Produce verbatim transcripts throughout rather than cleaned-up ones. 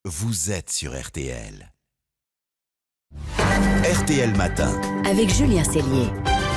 vous êtes sur R T L. R T L Matin. Avec Julien Cellier.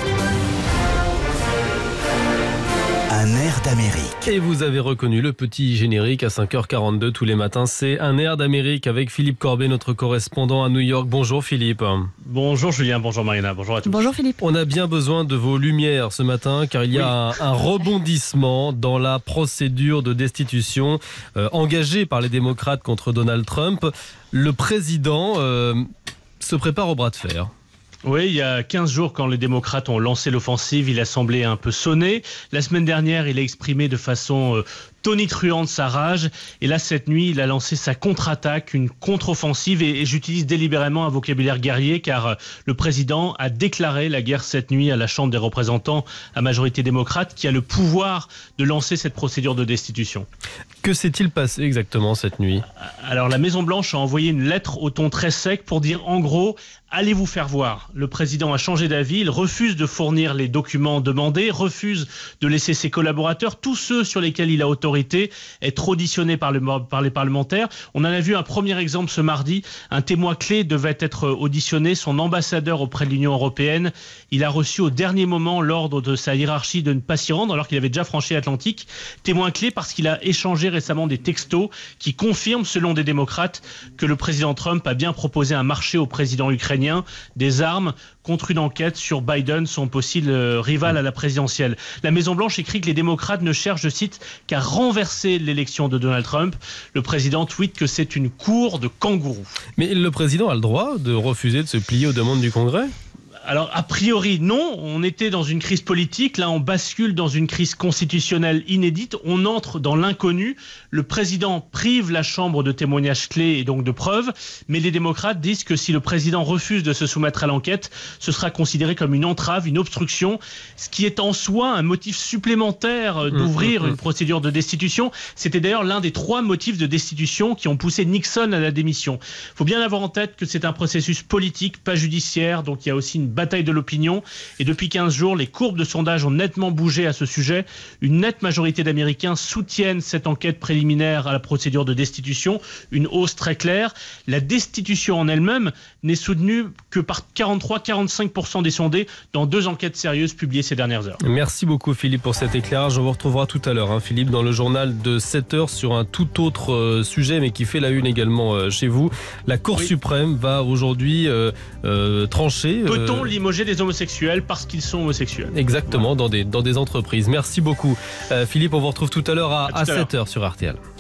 Un air d'Amérique. Et vous avez reconnu le petit générique à cinq heures quarante-deux tous les matins. C'est Un air d'Amérique avec Philippe Corbet, notre correspondant à New York. Bonjour Philippe. Bonjour Julien, bonjour Marina, bonjour à tous. Bonjour Philippe. On a bien besoin de vos lumières ce matin car il y a oui. un, un rebondissement dans la procédure de destitution euh, engagée par les démocrates contre Donald Trump. Le président euh, se prépare au bras de fer. Oui, il y a quinze jours, quand les démocrates ont lancé l'offensive, il a semblé un peu sonné. La semaine dernière, il a exprimé de façon euh, tonitruante sa rage. Et là, cette nuit, il a lancé sa contre-attaque, une contre-offensive. Et, et j'utilise délibérément un vocabulaire guerrier, car euh, le président a déclaré la guerre cette nuit à la Chambre des représentants à majorité démocrate, qui a le pouvoir de lancer cette procédure de destitution. Que s'est-il passé exactement cette nuit ? Alors, la Maison-Blanche a envoyé une lettre au ton très sec pour dire, en gros, allez vous faire voir. Le président a changé d'avis, il refuse de fournir les documents demandés, refuse de laisser ses collaborateurs, tous ceux sur lesquels il a autorité, être auditionnés par, le, par les parlementaires. On en a vu un premier exemple ce mardi. Un témoin clé devait être auditionné, son ambassadeur auprès de l'Union européenne. Il a reçu au dernier moment l'ordre de sa hiérarchie de ne pas s'y rendre, alors qu'il avait déjà franchi l'Atlantique. Témoin clé parce qu'il a échangé récemment des textos qui confirment, selon des démocrates, que le président Trump a bien proposé un marché au président ukrainien, des armes contre une enquête sur Biden, son possible rival à la présidentielle. La Maison-Blanche écrit que les démocrates ne cherchent, je cite, qu'à renverser l'élection de Donald Trump. Le président tweet que c'est une cour de kangourous. Mais le président a le droit de refuser de se plier aux demandes du Congrès ? Alors, a priori, non. On était dans une crise politique. Là, on bascule dans une crise constitutionnelle inédite. On entre dans l'inconnu. Le président prive la Chambre de témoignages clés et donc de preuves. Mais les démocrates disent que si le président refuse de se soumettre à l'enquête, ce sera considéré comme une entrave, une obstruction, ce qui est en soi un motif supplémentaire d'ouvrir mmh, mmh, une procédure de destitution. C'était d'ailleurs l'un des trois motifs de destitution qui ont poussé Nixon à la démission. Il faut bien avoir en tête que c'est un processus politique, pas judiciaire. Donc, il y a aussi une bataille de l'opinion. Et depuis quinze jours, les courbes de sondage ont nettement bougé à ce sujet. Une nette majorité d'Américains soutiennent cette enquête préliminaire à la procédure de destitution. Une hausse très claire. La destitution en elle-même n'est soutenue que par quarante-trois à quarante-cinq pour cent des sondés dans deux enquêtes sérieuses publiées ces dernières heures. Merci beaucoup Philippe pour cet éclairage. On vous retrouvera tout à l'heure, hein, Philippe, dans le journal de sept heures sur un tout autre euh, sujet, mais qui fait la une également euh, chez vous. La Cour oui. suprême va aujourd'hui euh, euh, trancher. Euh, Peut-on limoger des homosexuels parce qu'ils sont homosexuels? Exactement, dans des, dans des entreprises. Merci beaucoup. Euh, Philippe, on vous retrouve tout à l'heure à, à, à sept heures sur R T L.